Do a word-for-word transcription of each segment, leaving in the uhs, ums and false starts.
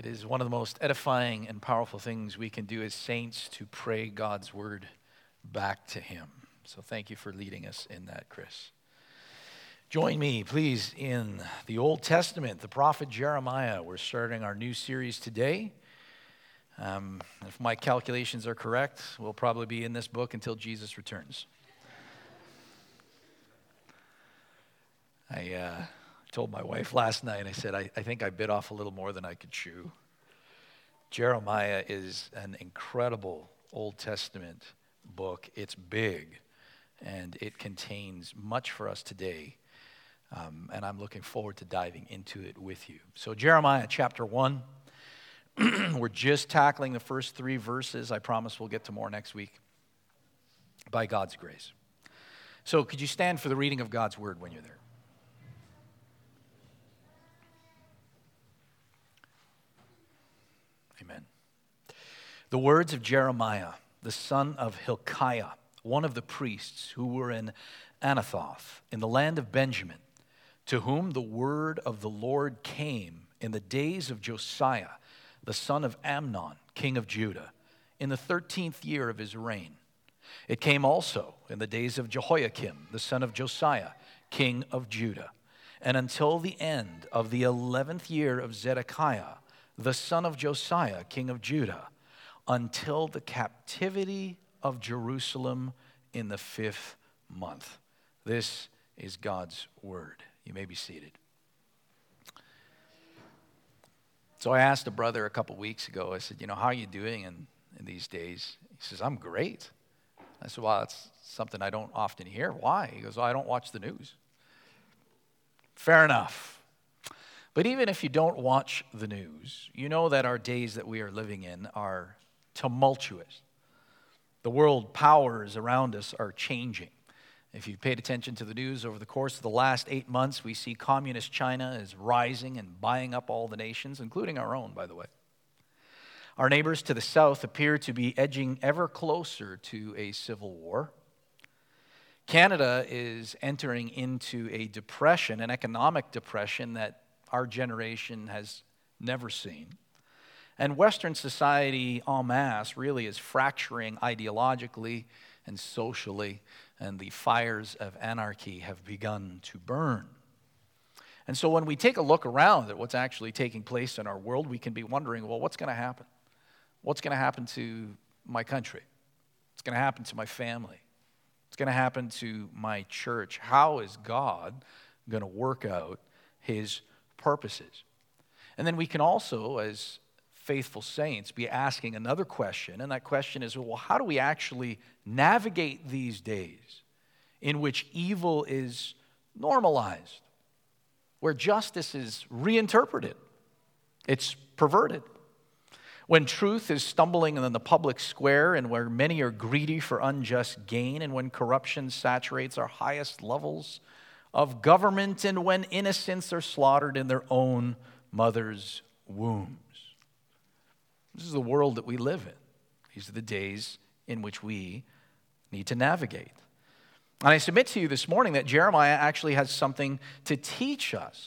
It is one of the most edifying and powerful things we can do as saints to pray God's word back to him. So thank you for leading us in that, Chris. Join me, please, in the Old Testament, the prophet Jeremiah. We're starting our new series today. Um, if my calculations are correct, we'll probably be in this book until Jesus returns. I uh, told my wife last night, I said, I, I think I bit off a little more than I could chew. Jeremiah is an incredible Old Testament book. It's big, and it contains much for us today. Um, and I'm looking forward to diving into it with you. So Jeremiah chapter one, we're just tackling the first three verses. I promise we'll get to more next week by God's grace. So could you stand for the reading of God's word when you're there? Amen. The words of Jeremiah, the son of Hilkiah, one of the priests who were in Anathoth, in the land of Benjamin, to whom the word of the Lord came in the days of Josiah, the son of Amnon, king of Judah, in the thirteenth year of his reign. It came also in the days of Jehoiakim, the son of Josiah, king of Judah, and until the end of the eleventh year of Zedekiah, the son of Josiah, king of Judah, until the captivity of Jerusalem in the fifth month. This is God's word. You may be seated. So I asked a brother a couple weeks ago, I said, you know, how are you doing in, in these days? He says, I'm great. I said, well, that's something I don't often hear. Why? He goes, well, I don't watch the news. Fair enough. But even if you don't watch the news, you know that our days that we are living in are tumultuous. The world powers around us are changing. If you've paid attention to the news over the course of the last eight months, we see communist China is rising and buying up all the nations, including our own, by the way. Our neighbors to the south appear to be edging ever closer to a civil war. Canada is entering into a depression, an economic depression that our generation has never seen. And Western society en masse really is fracturing ideologically and socially, and the fires of anarchy have begun to burn. And so when we take a look around at what's actually taking place in our world, we can be wondering, well, what's going to happen? What's going to happen to my country? What's going to happen to my family? What's going to happen to my church? How is God going to work out his purposes? And then we can also, as faithful saints, be asking another question, and that question is, well, how do we actually navigate these days in which evil is normalized, where justice is reinterpreted, it's perverted, when truth is stumbling in the public square, and where many are greedy for unjust gain, and when corruption saturates our highest levels of government, and when innocents are slaughtered in their own mother's wombs? This is the world that we live in. These are the days in which we need to navigate. And I submit to you this morning that Jeremiah actually has something to teach us.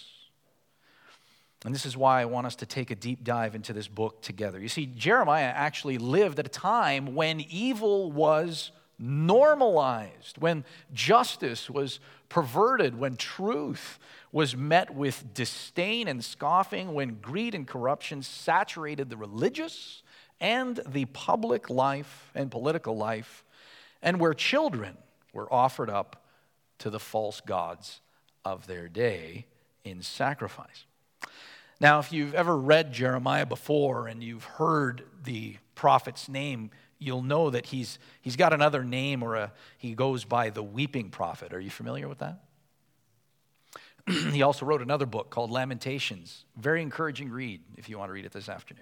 And this is why I want us to take a deep dive into this book together. You see, Jeremiah actually lived at a time when evil was normalized, when justice was perverted, when truth was met with disdain and scoffing, when greed and corruption saturated the religious and the public life and political life, and where children were offered up to the false gods of their day in sacrifice. Now, if you've ever read Jeremiah before and you've heard the prophet's name, you'll know that he's he's got another name, or a, he goes by the weeping prophet. Are you familiar with that? He also wrote another book called Lamentations. Very encouraging read if you want to read it this afternoon.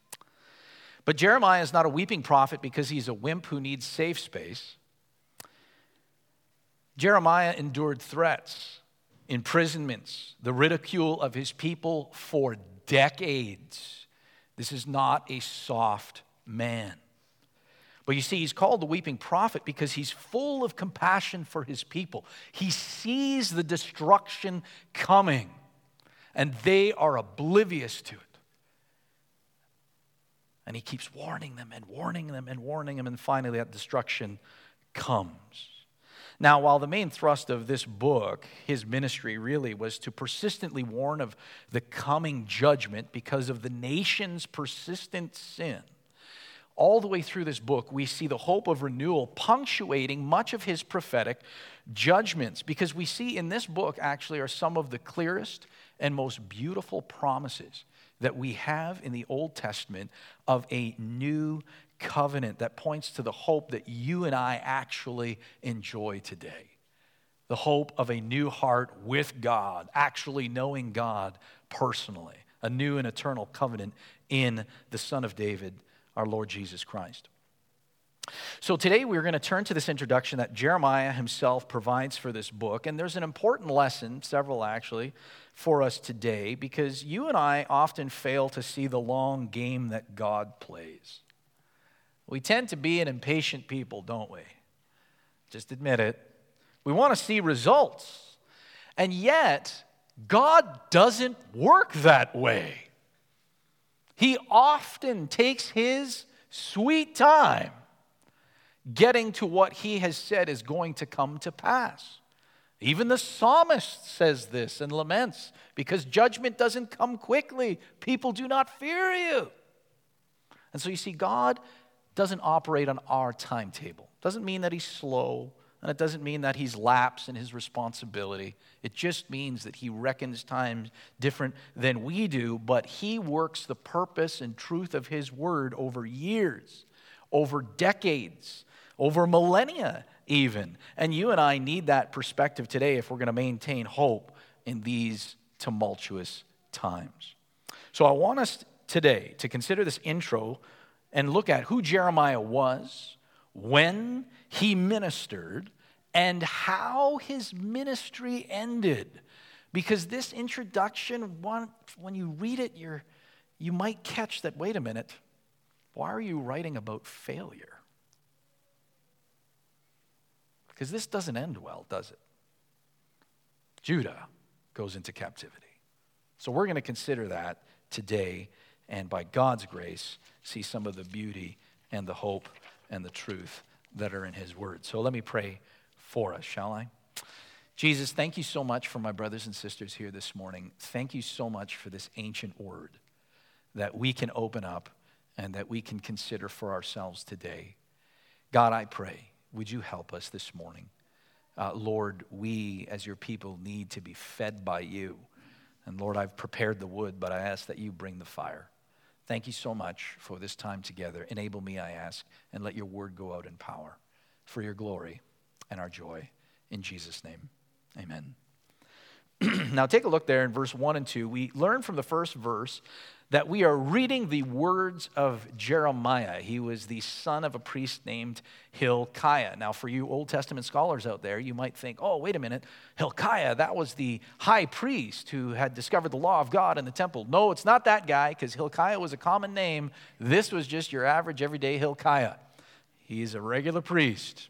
But Jeremiah is not a weeping prophet because he's a wimp who needs safe space. Jeremiah endured threats, imprisonments, the ridicule of his people for decades. This is not a soft man. But you see, he's called the weeping prophet because he's full of compassion for his people. He sees the destruction coming, and they are oblivious to it. And he keeps warning them and warning them and warning them, and finally that destruction comes. Now, while the main thrust of this book, his ministry really was to persistently warn of the coming judgment because of the nation's persistent sin, all the way through this book, we see the hope of renewal punctuating much of his prophetic judgments, because we see in this book actually are some of the clearest and most beautiful promises that we have in the Old Testament of a new covenant that points to the hope that you and I actually enjoy today. The hope of a new heart with God, actually knowing God personally, a new and eternal covenant in the Son of David, our Lord Jesus Christ. So today we're going to turn to this introduction that Jeremiah himself provides for this book, and there's an important lesson, several actually, for us today, because you and I often fail to see the long game that God plays. We tend to be an impatient people, don't we? Just admit it. We want to see results. And yet, God doesn't work that way. He often takes his sweet time getting to what he has said is going to come to pass. Even the psalmist says this and laments, because judgment doesn't come quickly. People do not fear you. And so you see, God doesn't operate on our timetable. Doesn't mean that he's slow, and it doesn't mean that he's lax in his responsibility. It just means that he reckons times different than we do, but he works the purpose and truth of his word over years, over decades, over millennia even. And you and I need that perspective today if we're going to maintain hope in these tumultuous times. So I want us today to consider this intro and look at who Jeremiah was, when he ministered, and how his ministry ended. Because this introduction, when you read it, you're, you might catch that, wait a minute, why are you writing about failure? Because this doesn't end well, does it? Judah goes into captivity. So we're going to consider that today, and by God's grace, see some of the beauty and the hope and the truth that are in his word. So let me pray for us, shall I? Jesus, thank you so much for my brothers and sisters here this morning. Thank you so much for this ancient word that we can open up and that we can consider for ourselves today. God, I pray, would you help us this morning? Uh, Lord, we as your people need to be fed by you. And Lord, I've prepared the wood, but I ask that you bring the fire. Thank you so much for this time together. Enable me, I ask, and let your word go out in power for your glory and our joy. In Jesus' name, amen. Now take a look there in verse one and two. We learn from the first verse that we are reading the words of Jeremiah. He was the son of a priest named Hilkiah. Now, for you Old Testament scholars out there, you might think, oh, wait a minute, Hilkiah, that was the high priest who had discovered the law of God in the temple. No, it's not that guy, because Hilkiah was a common name. This was just your average, everyday Hilkiah. He's a regular priest.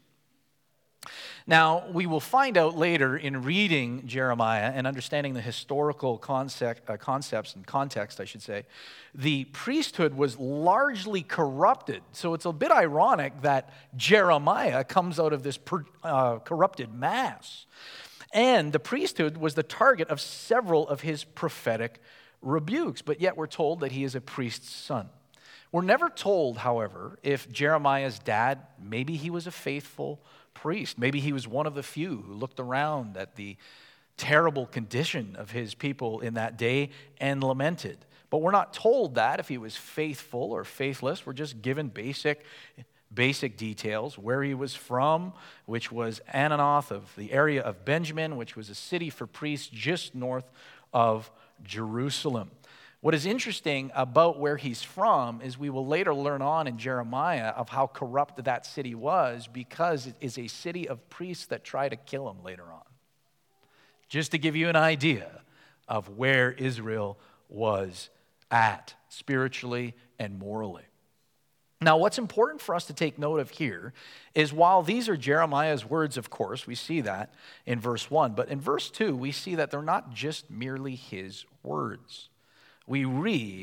Now, we will find out later in reading Jeremiah and understanding the historical concept, uh, concepts and context, I should say, the priesthood was largely corrupted. So it's a bit ironic that Jeremiah comes out of this per, uh, corrupted mass. And the priesthood was the target of several of his prophetic rebukes, but yet we're told that he is a priest's son. We're never told, however, if Jeremiah's dad, maybe he was a faithful priest. Maybe he was one of the few who looked around at the terrible condition of his people in that day and lamented. But we're not told that if he was faithful or faithless. We're just given basic, basic details. Where he was from, which was Anathoth of the area of Benjamin, which was a city for priests just north of Jerusalem. What is interesting about where he's from is we will later learn on in Jeremiah of how corrupt that city was, because it is a city of priests that try to kill him later on. Just to give you an idea of where Israel was at spiritually and morally. Now, what's important for us to take note of here is while these are Jeremiah's words, of course, we see that in verse one, but in verse two, we see that they're not just merely his words. We read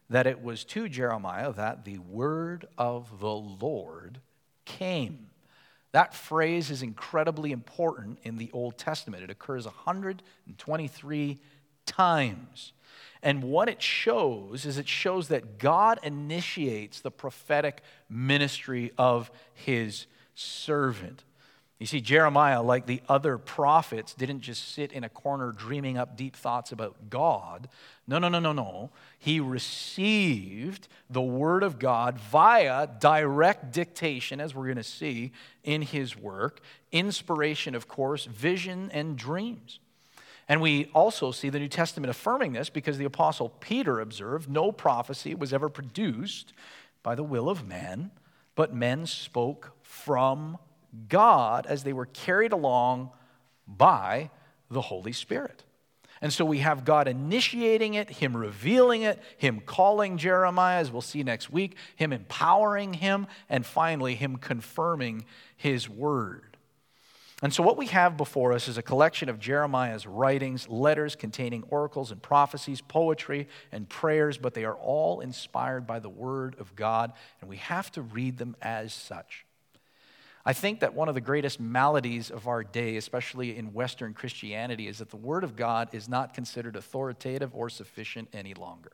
that it was to Jeremiah that the word of the Lord came. That phrase is incredibly important in the Old Testament. It occurs one hundred twenty-three times. And what it shows is it shows that God initiates the prophetic ministry of his servant. You see, Jeremiah, like the other prophets, didn't just sit in a corner dreaming up deep thoughts about God. No, no, no, no, no. He received the word of God via direct dictation, as we're going to see in his work. Inspiration, of course, vision and dreams. And we also see the New Testament affirming this because the Apostle Peter observed no prophecy was ever produced by the will of man, but men spoke from God as they were carried along by the Holy Spirit. And so we have God initiating it, him revealing it, him calling Jeremiah, as we'll see next week, him empowering him, and finally him confirming his word. And so what we have before us is a collection of Jeremiah's writings, letters containing oracles and prophecies, poetry and prayers, but they are all inspired by the word of God, and we have to read them as such. I think that one of the greatest maladies of our day, especially in Western Christianity, is that the Word of God is not considered authoritative or sufficient any longer.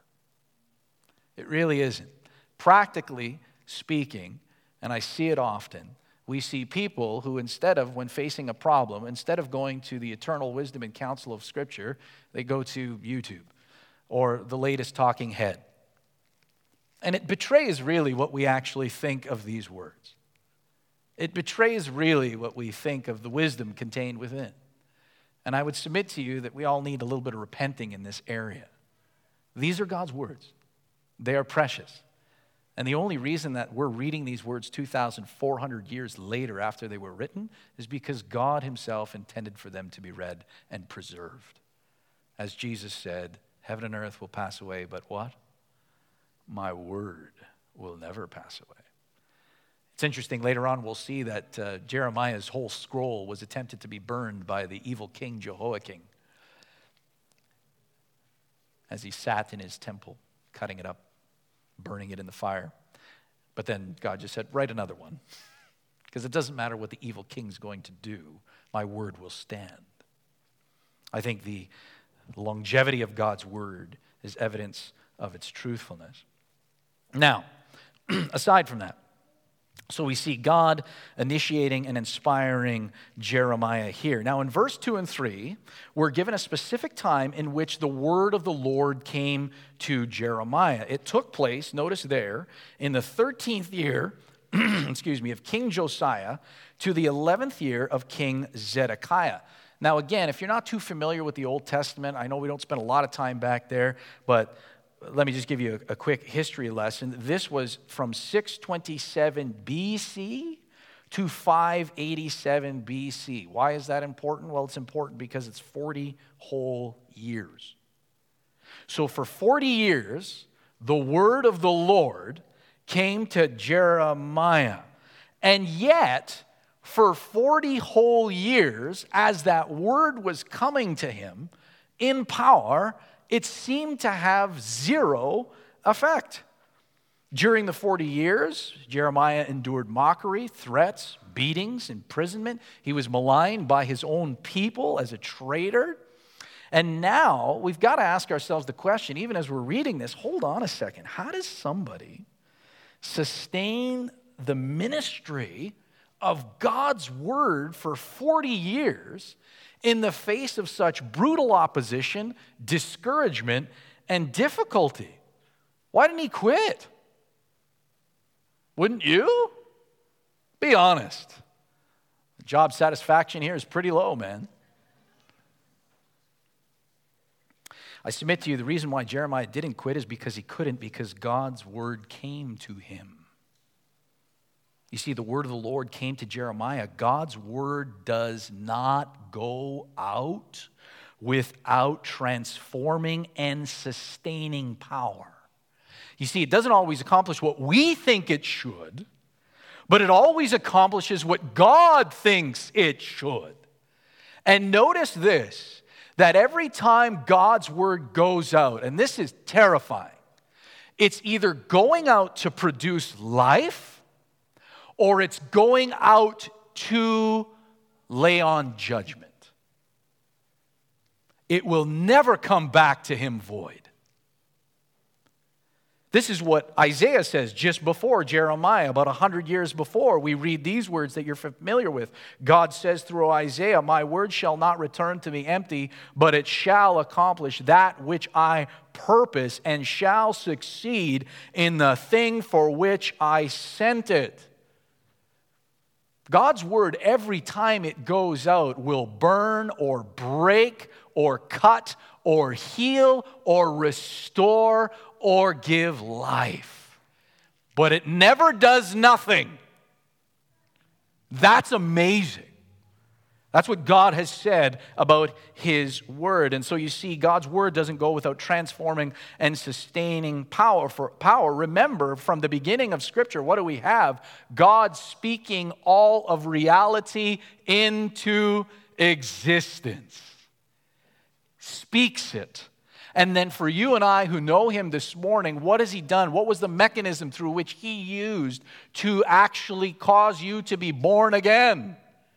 It really isn't. Practically speaking, and I see it often, we see people who instead of, when facing a problem, instead of going to the eternal wisdom and counsel of Scripture, they go to YouTube or the latest talking head. And it betrays really what we actually think of these words. It betrays really what we think of the wisdom contained within. And I would submit to you that we all need a little bit of repenting in this area. These are God's words. They are precious. And the only reason that we're reading these words two thousand four hundred years later after they were written is because God himself intended for them to be read and preserved. As Jesus said, heaven and earth will pass away, but what? My word will never pass away. It's interesting, later on we'll see that uh, Jeremiah's whole scroll was attempted to be burned by the evil king Jehoiakim as he sat in his temple, cutting it up, burning it in the fire. But then God just said, write another one, because it doesn't matter what the evil king's going to do, my word will stand. I think the longevity of God's word is evidence of its truthfulness. Now, aside from that, so we see God initiating and inspiring Jeremiah here. Now in verse two and three, we're given a specific time in which the word of the Lord came to Jeremiah. It took place, notice there, in the thirteenth year, excuse me, of King Josiah to the eleventh year of King Zedekiah. Now again, if you're not too familiar with the Old Testament, I know we don't spend a lot of time back there, but let me just give you a, a quick history lesson. This was from six twenty-seven B C to five eighty-seven B C. Why is that important? Well, it's important because it's forty whole years. So for forty years, the word of the Lord came to Jeremiah. And yet, for forty whole years, as that word was coming to him in power, it seemed to have zero effect. During the forty years, Jeremiah endured mockery, threats, beatings, imprisonment. He was maligned by his own people as a traitor. And now we've got to ask ourselves the question, even as we're reading this, hold on a second. How does somebody sustain the ministry of God's word for forty years in the face of such brutal opposition, discouragement, and difficulty? Why didn't he quit? Wouldn't you? Be honest. The job satisfaction here is pretty low, man. I submit to you, the reason why Jeremiah didn't quit is because he couldn't, because God's word came to him. You see, the word of the Lord came to Jeremiah. God's word does not go out without transforming and sustaining power. You see, it doesn't always accomplish what we think it should, but it always accomplishes what God thinks it should. And notice this, that every time God's word goes out, and this is terrifying, It's either going out to produce life or it's going out to lay on judgment. It will never come back to him void. This is what Isaiah says just before Jeremiah, about a hundred years before. We read these words that you're familiar with. God says through Isaiah, "My word shall not return to me empty, but it shall accomplish that which I purpose and shall succeed in the thing for which I sent it." God's word, every time it goes out, will burn or break or cut or heal or restore or give life. But it never does nothing. That's amazing. That's what God has said about his word. And so you see, God's word doesn't go without transforming and sustaining power. For power, remember, from the beginning of Scripture, what do we have? God speaking all of reality into existence. Speaks it. And then for you and I who know him this morning, what has he done? What was the mechanism through which he used to actually cause you to be born again?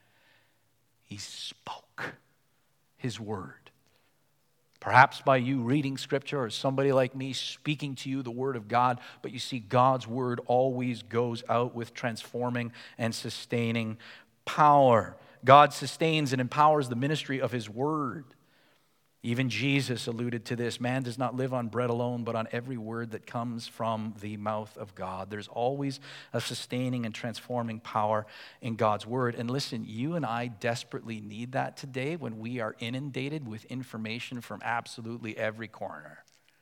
He spoke his word. Perhaps by you reading Scripture or somebody like me speaking to you the word of God, but you see, God's word always goes out with transforming and sustaining power. God sustains and empowers the ministry of his word. Even Jesus alluded to this. Man does not live on bread alone, but on every word that comes from the mouth of God. There's always a sustaining and transforming power in God's word. And listen, you and I desperately need that today when we are inundated with information from absolutely every corner.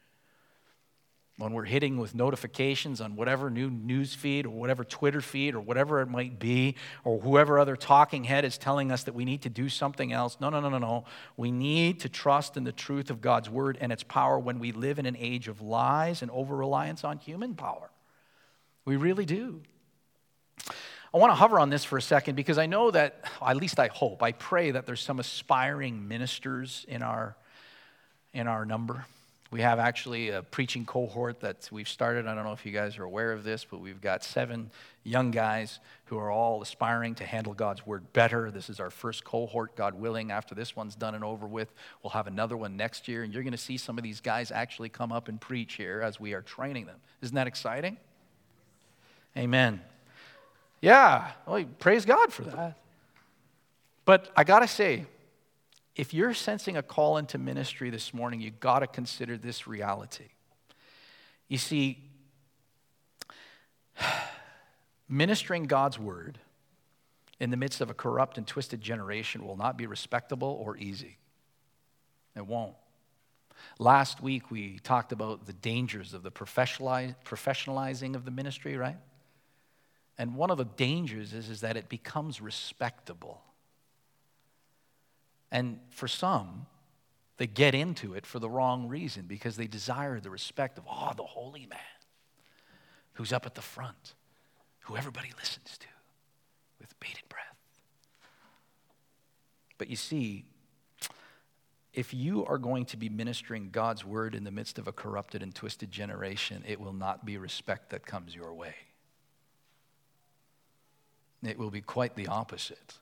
When we're hitting with notifications on whatever new news feed or whatever Twitter feed or whatever it might be, or whoever other talking head is telling us that we need to do something else. No, no, no, no, no. We need to trust in the truth of God's word and its power when we live in an age of lies and over-reliance on human power. We really do. I want to hover on this for a second because I know that, at least I hope, I pray that there's some aspiring ministers in our, in our number. We have actually a preaching cohort that we've started. I don't know if you guys are aware of this, but we've got seven young guys who are all aspiring to handle God's word better. This is our first cohort, God willing. After this one's done and over with, we'll have another one next year, and you're going to see some of these guys actually come up and preach here as we are training them. Isn't that exciting? Amen. Yeah, well, praise God for that. But I got to say, if you're sensing a call into ministry this morning, you've got to consider this reality. You see, ministering God's word in the midst of a corrupt and twisted generation will not be respectable or easy. It won't. Last week, we talked about the dangers of the professionalizing of the ministry, right? And one of the dangers is, is that it becomes respectable. And for some, they get into it for the wrong reason because they desire the respect of, oh, the holy man who's up at the front, who everybody listens to with bated breath. But you see, if you are going to be ministering God's word in the midst of a corrupted and twisted generation, it will not be respect that comes your way. It will be quite the opposite.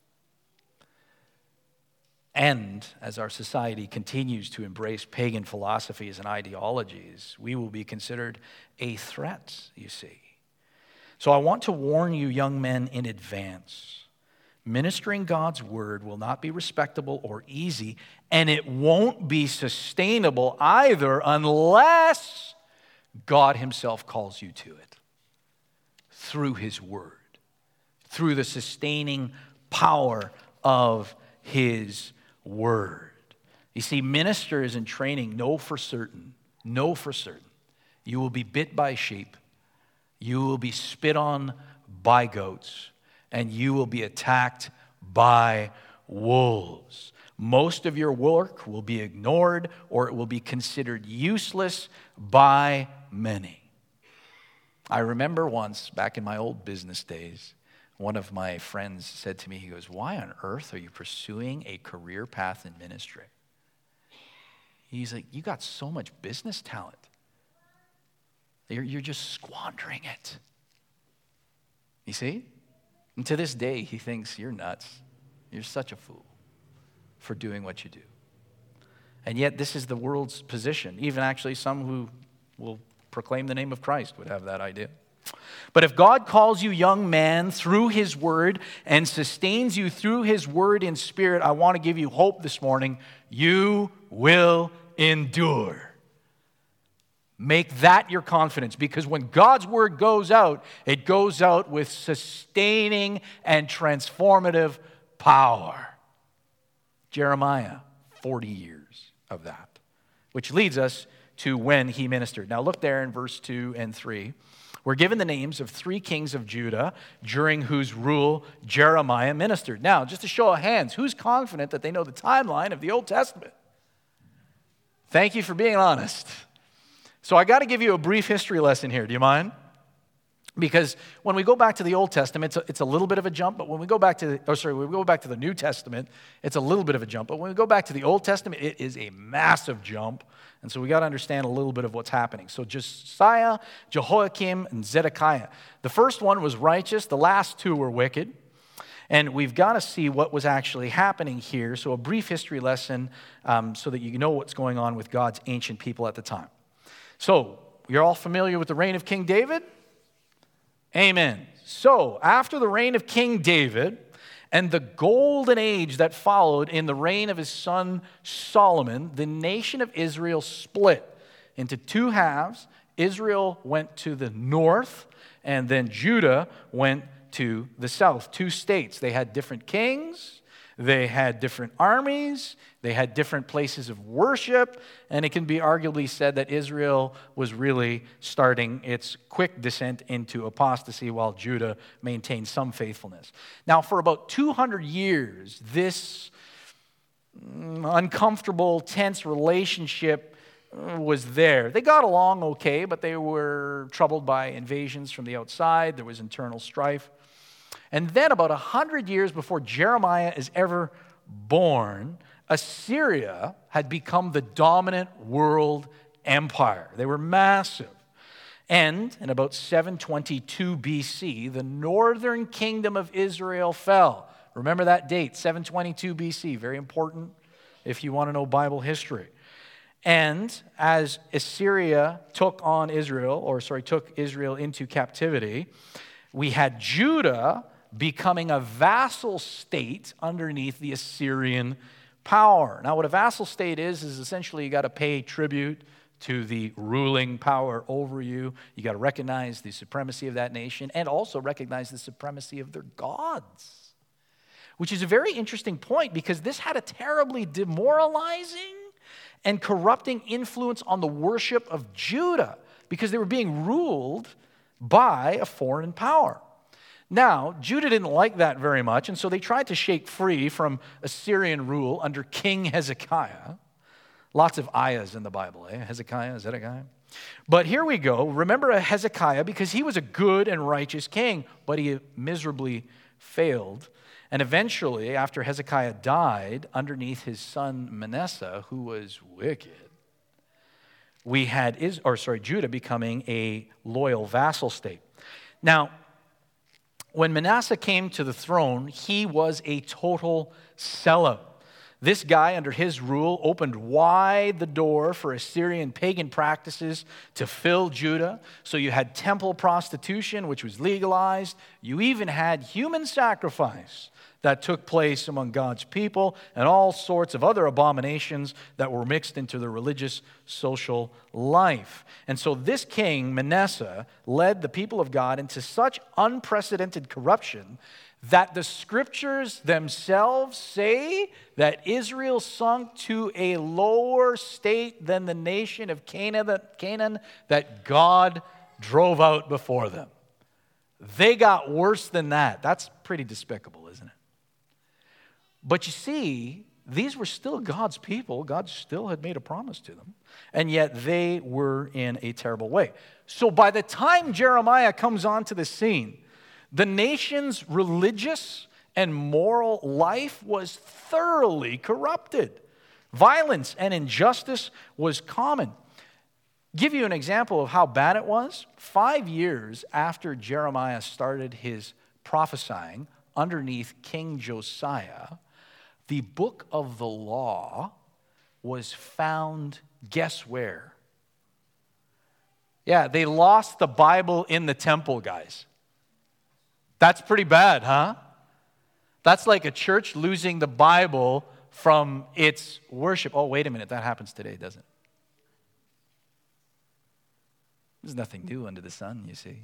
And as our society continues to embrace pagan philosophies and ideologies, we will be considered a threat, you see. So I want to warn you, young men, in advance. Ministering God's word will not be respectable or easy, and it won't be sustainable either unless God himself calls you to it through his word, through the sustaining power of his word. You see, ministers in training know for certain, know for certain, you will be bit by sheep, you will be spit on by goats, and you will be attacked by wolves. Most of your work will be ignored or it will be considered useless by many. I remember once, back in my old business days, one of my friends said to me, he goes, why on earth are you pursuing a career path in ministry? He's like, you got so much business talent. You're, you're just squandering it. You see? And to this day, he thinks you're nuts. You're such a fool for doing what you do. And yet, this is the world's position. Even actually, some who will proclaim the name of Christ would have that idea. But if God calls you young man through his word and sustains you through his word in spirit, I want to give you hope this morning. You will endure. Make that your confidence, because when God's word goes out, it goes out with sustaining and transformative power. Jeremiah, forty years of that, which leads us to when he ministered. Now look there in verse two and three. We're given the names of three kings of Judah during whose rule Jeremiah ministered. Now, just a show of hands, who's confident that they know the timeline of the Old Testament? Thank you for being honest. So I got to give you a brief history lesson here. Do you mind? Because when we go back to the Old Testament, it's a, it's a little bit of a jump, but when we go back to, the, oh sorry, when we go back to the New Testament, it's a little bit of a jump. But when we go back to the Old Testament, it is a massive jump. And so we got to understand a little bit of what's happening. So Josiah, Jehoiakim, and Zedekiah. The first one was righteous. The last two were wicked. And we've got to see what was actually happening here. So a brief history lesson um, so that you know what's going on with God's ancient people at the time. So you're all familiar with the reign of King David? Amen. So after the reign of King David and the golden age that followed in the reign of his son Solomon, the nation of Israel split into two halves. Israel went to the north, and then Judah went to the south. Two states. They had different kings, they had different armies, they had different places of worship, and it can be arguably said that Israel was really starting its quick descent into apostasy while Judah maintained some faithfulness. Now, for about two hundred years, this uncomfortable, tense relationship was there. They got along okay, but they were troubled by invasions from the outside. There was internal strife. And then about one hundred years before Jeremiah is ever born, Assyria had become the dominant world empire. They were massive. And in about seven twenty-two B C, the northern kingdom of Israel fell. Remember that date, seven twenty-two B C, very important if you want to know Bible history. And as Assyria took on Israel, or sorry, took Israel into captivity, we had Judah becoming a vassal state underneath the Assyrian power. Now, what a vassal state is, is essentially you got to pay tribute to the ruling power over you. You got to recognize the supremacy of that nation and also recognize the supremacy of their gods, which is a very interesting point because this had a terribly demoralizing and corrupting influence on the worship of Judah because they were being ruled by a foreign power. Now, Judah didn't like that very much, and so they tried to shake free from Assyrian rule under King Hezekiah. Lots of ayahs in the Bible, eh? Hezekiah, Zedekiah. But here we go. Remember Hezekiah because he was a good and righteous king, but he miserably failed. And eventually, after Hezekiah died, underneath his son Manasseh, who was wicked, we had, Is- or sorry, Judah becoming a loyal vassal state. Now, when Manasseh came to the throne, he was a total sellout. This guy, under his rule, opened wide the door for Assyrian pagan practices to fill Judah. So you had temple prostitution, which was legalized. You even had human sacrifice that took place among God's people and all sorts of other abominations that were mixed into the religious social life. And so this king, Manasseh, led the people of God into such unprecedented corruption that the scriptures themselves say that Israel sunk to a lower state than the nation of Canaan that God drove out before them. They got worse than that. That's pretty despicable, isn't it? But you see, these were still God's people. God still had made a promise to them. And yet they were in a terrible way. So by the time Jeremiah comes onto the scene, the nation's religious and moral life was thoroughly corrupted. Violence and injustice was common. Give you an example of how bad it was. Five years after Jeremiah started his prophesying underneath King Josiah, the book of the law was found, guess where? Yeah, they lost the Bible in the temple, guys. That's pretty bad, huh? That's like a church losing the Bible from its worship. Oh, wait a minute, that happens today, doesn't it? There's nothing new under the sun, you see.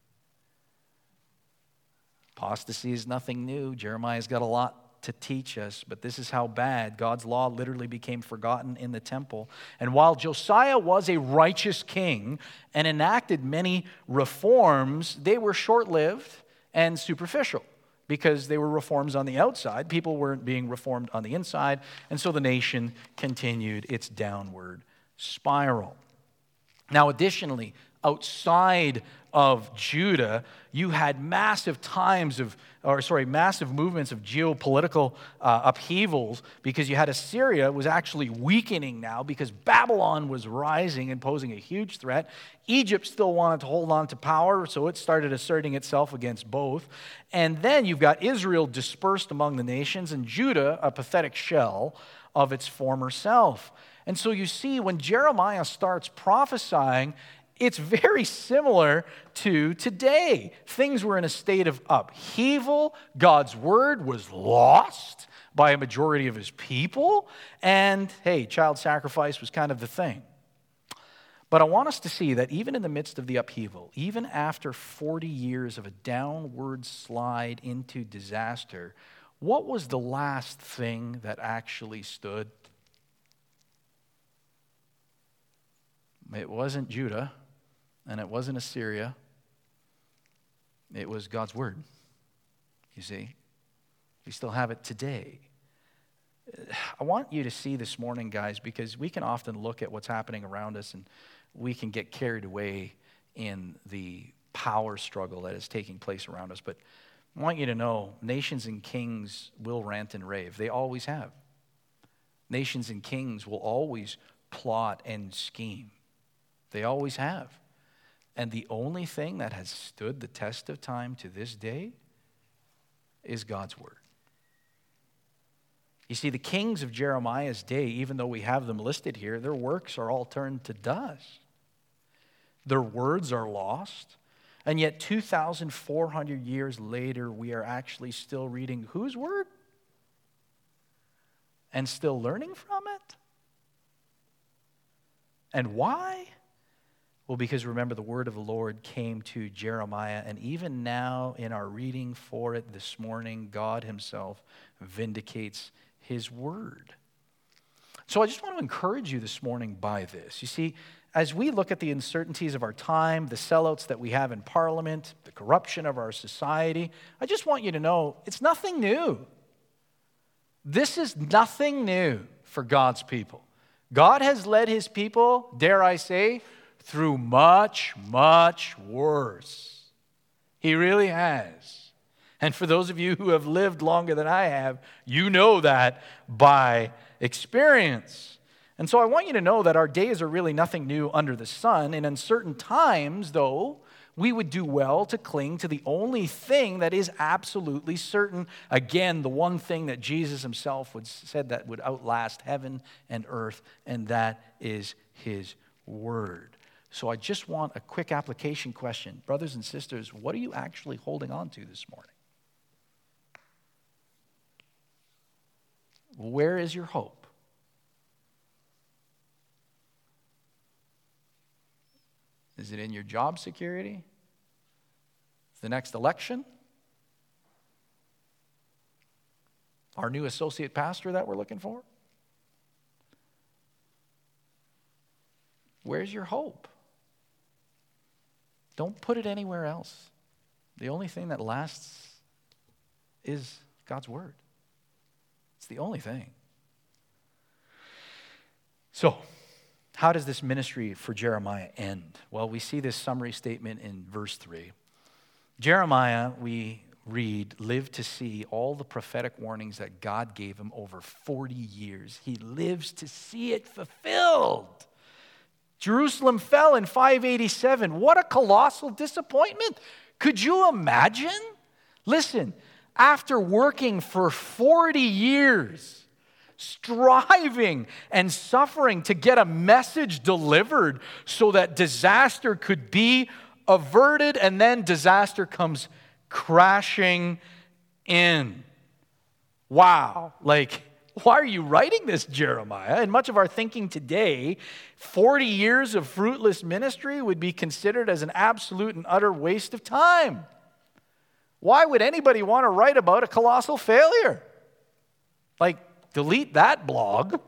Apostasy is nothing new. Jeremiah's got a lot to teach us, but this is how bad God's law literally became forgotten in the temple. And while Josiah was a righteous king and enacted many reforms, they were short-lived and superficial because they were reforms on the outside. People weren't being reformed on the inside, and so the nation continued its downward spiral. Now, additionally, outside of Judah, you had massive times of, or sorry, massive movements of geopolitical uh, upheavals because you had Assyria was actually weakening now because Babylon was rising and posing a huge threat. Egypt still wanted to hold on to power, so it started asserting itself against both. And then you've got Israel dispersed among the nations and Judah, a pathetic shell of its former self. And so you see, when Jeremiah starts prophesying, it's very similar to today. Things were in a state of upheaval. God's word was lost by a majority of his people. And hey, child sacrifice was kind of the thing. But I want us to see that even in the midst of the upheaval, even after forty years of a downward slide into disaster, what was the last thing that actually stood? It wasn't Judah, and it wasn't Assyria. It was God's word, you see. We still have it today. I want you to see this morning, guys, because we can often look at what's happening around us and we can get carried away in the power struggle that is taking place around us. But I want you to know, nations and kings will rant and rave. They always have. Nations and kings will always plot and scheme. They always have. And the only thing that has stood the test of time to this day is God's word. You see, the kings of Jeremiah's day, even though we have them listed here, their works are all turned to dust. Their words are lost. And yet two thousand four hundred years later, we are actually still reading whose word? And still learning from it? And why? Well, because remember, the word of the Lord came to Jeremiah, and even now in our reading for it this morning, God himself vindicates his word. So I just want to encourage you this morning by this. You see, as we look at the uncertainties of our time, the sellouts that we have in Parliament, the corruption of our society, I just want you to know it's nothing new. This is nothing new for God's people. God has led his people, dare I say, through much, much worse. He really has. And for those of you who have lived longer than I have, you know that by experience. And so I want you to know that our days are really nothing new under the sun. In uncertain times, though, we would do well to cling to the only thing that is absolutely certain. Again, the one thing that Jesus himself would said that would outlast heaven and earth, and that is his word. So I just want a quick application question. Brothers and sisters, what are you actually holding on to this morning? Where is your hope? Is it in your job security? The next election? Our new associate pastor that we're looking for? Where's your hope? Don't put it anywhere else. The only thing that lasts is God's word. It's the only thing. So, how does this ministry for Jeremiah end? Well, we see this summary statement in verse three. Jeremiah, we read, lived to see all the prophetic warnings that God gave him over forty years. He lives to see it fulfilled. Jerusalem fell in five eighty-seven. What a colossal disappointment. Could you imagine? Listen, after working for forty years, striving and suffering to get a message delivered so that disaster could be averted, and then disaster comes crashing in. Wow. Like, why are you writing this, Jeremiah? In much of our thinking today, forty years of fruitless ministry would be considered as an absolute and utter waste of time. Why would anybody want to write about a colossal failure? Like, delete that blog.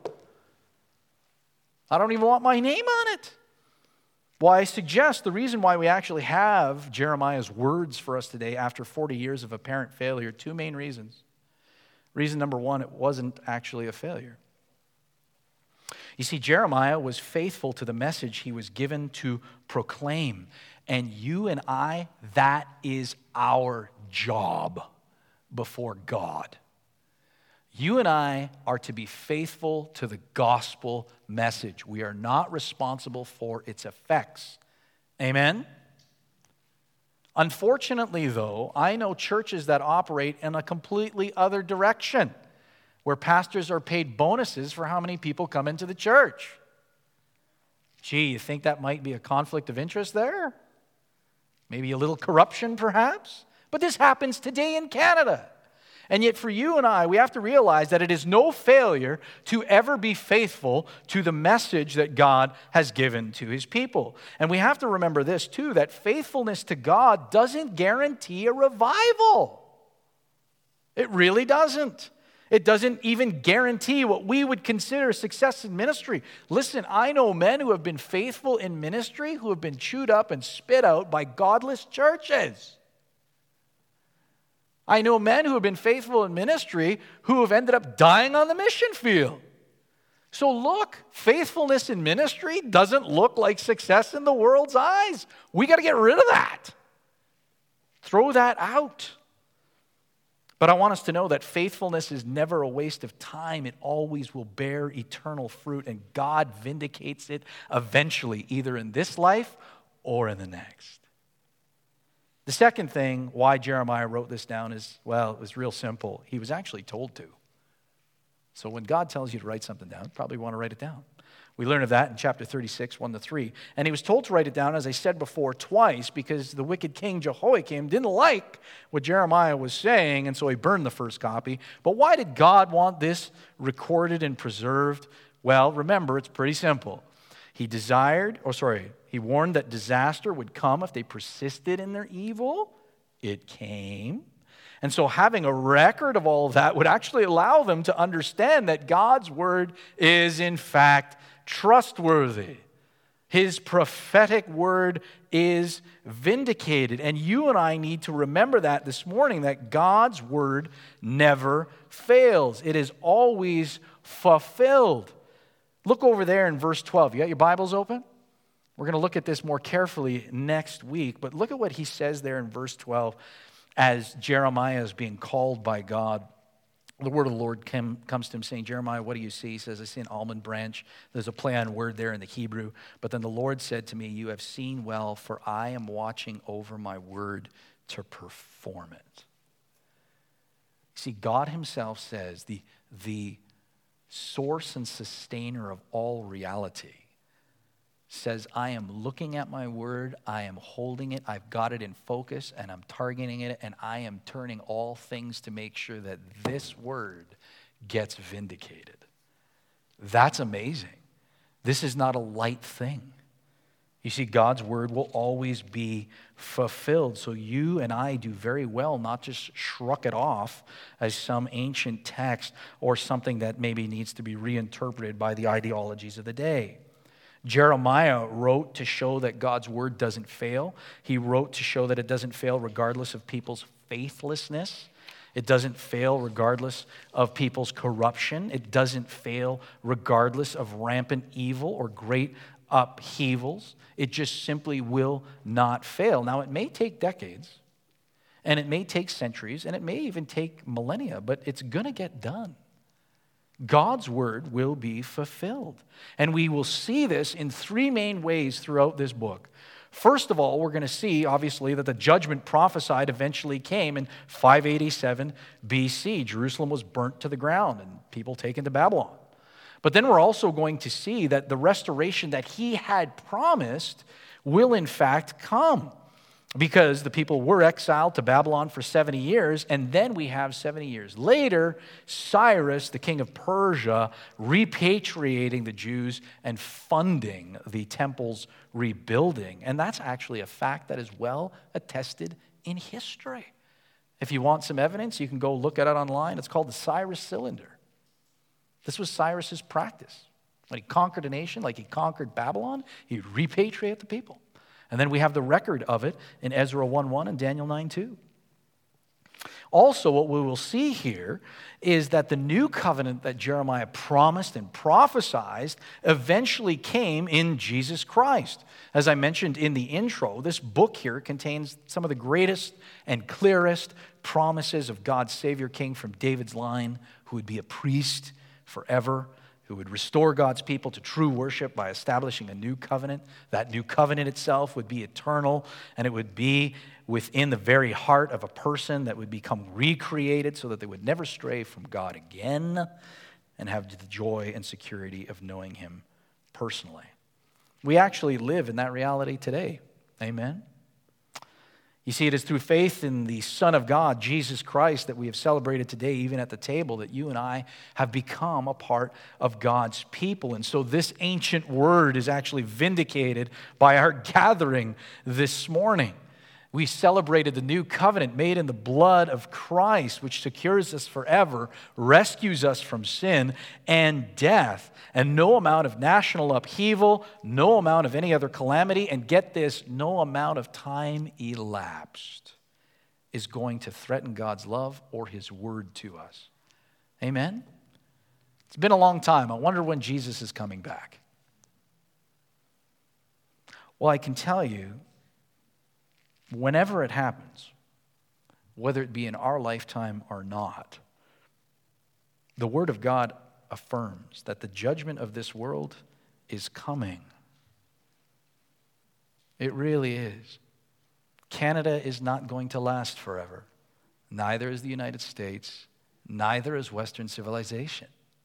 I don't even want my name on it. Well, I suggest the reason why we actually have Jeremiah's words for us today after forty years of apparent failure, two main reasons. Reason number one, it wasn't actually a failure. You see, Jeremiah was faithful to the message he was given to proclaim. And you and I, that is our job before God. You and I are to be faithful to the gospel message. We are not responsible for its effects. Amen? Unfortunately, though, I know churches that operate in a completely other direction, where pastors are paid bonuses for how many people come into the church. Gee, you think that might be a conflict of interest there? Maybe a little corruption, perhaps? But this happens today in Canada. And yet for you and I, we have to realize that it is no failure to ever be faithful to the message that God has given to his people. And we have to remember this too, that faithfulness to God doesn't guarantee a revival. It really doesn't. It doesn't even guarantee what we would consider success in ministry. Listen, I know men who have been faithful in ministry who have been chewed up and spit out by godless churches. I know men who have been faithful in ministry who have ended up dying on the mission field. So look, faithfulness in ministry doesn't look like success in the world's eyes. We got to get rid of that. Throw that out. But I want us to know that faithfulness is never a waste of time. It always will bear eternal fruit, and God vindicates it eventually, either in this life or in the next. The second thing why Jeremiah wrote this down is, well, it was real simple. He was actually told to. So when God tells you to write something down, you probably want to write it down. We learn of that in chapter thirty-six, one to three. And he was told to write it down, as I said before, twice, because the wicked king Jehoiakim didn't like what Jeremiah was saying, and so he burned the first copy. But why did God want this recorded and preserved? Well, remember, it's pretty simple. He desired, or sorry, he warned that disaster would come if they persisted in their evil. It came. And so having a record of all of that would actually allow them to understand that God's word is in fact trustworthy. His prophetic word is vindicated. And you and I need to remember that this morning, that God's word never fails. It is always fulfilled. Look over there in verse twelve. You got your Bibles open? We're going to look at this more carefully next week, but look at what he says there in verse twelve as Jeremiah is being called by God. The word of the Lord came, comes to him saying, Jeremiah, what do you see? He says, I see an almond branch. There's a play on word there in the Hebrew. But then the Lord said to me, you have seen well, for I am watching over my word to perform it. See, God himself says, the, the source and sustainer of all reality, says, I am looking at my word, I am holding it, I've got it in focus, and I'm targeting it, and I am turning all things to make sure that this word gets vindicated. That's amazing. This is not a light thing. You see, God's word will always be fulfilled. So you and I do very well not just shrug it off as some ancient text or something that maybe needs to be reinterpreted by the ideologies of the day. Jeremiah wrote to show that God's word doesn't fail. He wrote to show that it doesn't fail regardless of people's faithlessness. It doesn't fail regardless of people's corruption. It doesn't fail regardless of rampant evil or great upheavals. It just simply will not fail. Now, it may take decades, and it may take centuries, and it may even take millennia, but it's going to get done. God's word will be fulfilled. And we will see this in three main ways throughout this book. First of all, we're going to see, obviously, that the judgment prophesied eventually came in five eighty-seven B C. Jerusalem was burnt to the ground and people taken to Babylon. But then we're also going to see that the restoration that he had promised will in fact come, because the people were exiled to Babylon for seventy years, and then we have seventy years later, Cyrus, the king of Persia, repatriating the Jews and funding the temple's rebuilding. And that's actually a fact that is well attested in history. If you want some evidence, you can go look at it online. It's called the Cyrus Cylinder. This was Cyrus's practice. When he conquered a nation, like he conquered Babylon, he'd repatriate the people. And then we have the record of it in Ezra one one and Daniel nine two. Also, what we will see here is that the new covenant that Jeremiah promised and prophesied eventually came in Jesus Christ. As I mentioned in the intro, this book here contains some of the greatest and clearest promises of God's Savior King from David's line, who would be a priest forever, who would restore God's people to true worship by establishing a new covenant. That new covenant itself would be eternal, and it would be within the very heart of a person that would become recreated so that they would never stray from God again and have the joy and security of knowing him personally. We actually live in that reality today. Amen? You see, it is through faith in the Son of God, Jesus Christ, that we have celebrated today, even at the table, that you and I have become a part of God's people. And so this ancient word is actually vindicated by our gathering this morning. We celebrated the new covenant made in the blood of Christ, which secures us forever, rescues us from sin and death. And no amount of national upheaval, no amount of any other calamity, and get this, no amount of time elapsed is going to threaten God's love or his word to us. Amen? It's been a long time. I wonder when Jesus is coming back. Well, I can tell you, whenever it happens, whether it be in our lifetime or not, the Word of God affirms that the judgment of this world is coming. It really is. Canada is not going to last forever. Neither is the United States. Neither is Western civilization.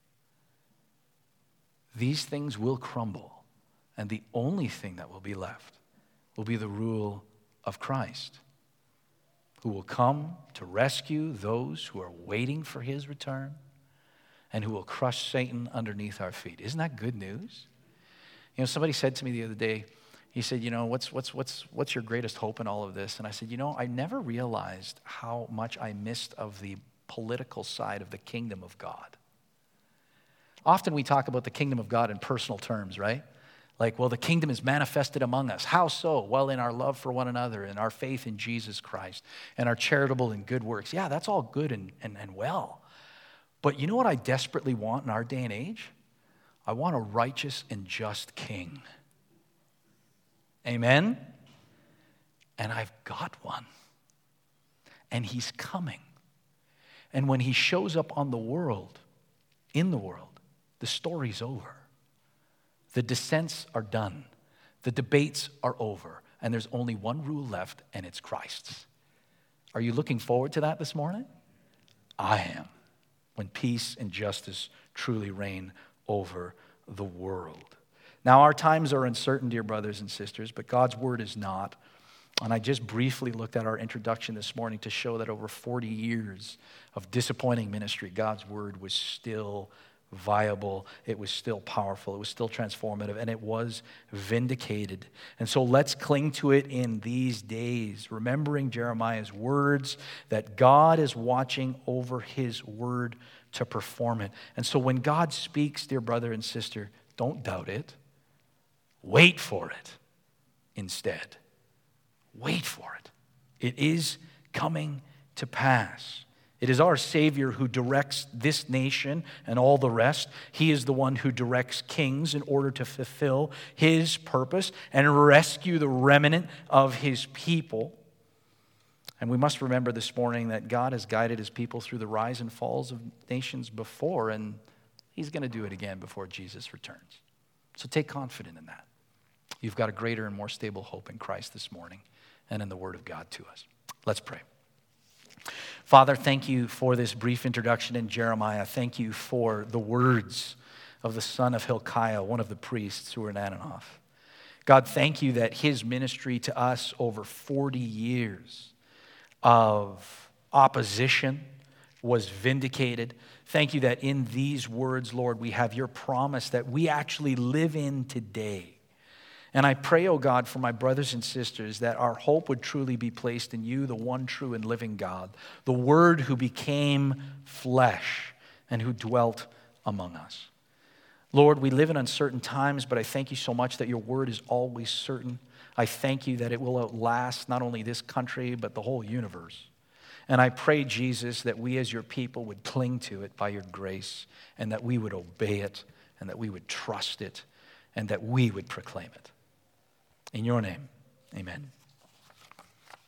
These things will crumble, and the only thing that will be left will be the rule of Christ, who will come to rescue those who are waiting for his return and who will crush Satan underneath our feet. Isn't that good news? You know, somebody said to me the other day, he said, you know, what's what's what's what's your greatest hope in all of this? And I said, you know, I never realized how much I missed of the political side of the kingdom of God. Often we talk about the kingdom of God in personal terms, right? Like, well, the kingdom is manifested among us. How so? Well, in our love for one another, in our faith in Jesus Christ, and our charitable and good works. Yeah, that's all good and, and, and well. But you know what I desperately want in our day and age? I want a righteous and just king. Amen? And I've got one. And he's coming. And when he shows up on the world, in the world, the story's over. The dissents are done. The debates are over. And there's only one rule left, and it's Christ's. Are you looking forward to that this morning? I am. When peace and justice truly reign over the world. Now, our times are uncertain, dear brothers and sisters, but God's word is not. And I just briefly looked at our introduction this morning to show that over forty years of disappointing ministry, God's word was still viable, it was still powerful, it was still transformative, and it was vindicated. And so let's cling to it in these days, remembering Jeremiah's words that God is watching over his word to perform it. And so when God speaks, dear brother and sister, don't doubt it. Wait for it instead. Wait for it. It is coming to pass. It is our Savior who directs this nation and all the rest. He is the one who directs kings in order to fulfill his purpose and rescue the remnant of his people. And we must remember this morning that God has guided his people through the rise and falls of nations before, and he's going to do it again before Jesus returns. So take confidence in that. You've got a greater and more stable hope in Christ this morning and in the Word of God to us. Let's pray. Father, thank you for this brief introduction in Jeremiah. Thank you for the words of the son of Hilkiah, one of the priests who were in Ananoth. God, thank you that his ministry to us over forty years of opposition was vindicated. Thank you that in these words, Lord, we have your promise that we actually live in today. And I pray, oh God, for my brothers and sisters, that our hope would truly be placed in you, the one true and living God, the Word who became flesh and who dwelt among us. Lord, we live in uncertain times, but I thank you so much that your Word is always certain. I thank you that it will outlast not only this country, but the whole universe. And I pray, Jesus, that we as your people would cling to it by your grace, and that we would obey it, and that we would trust it, and that we would proclaim it. In your name, amen.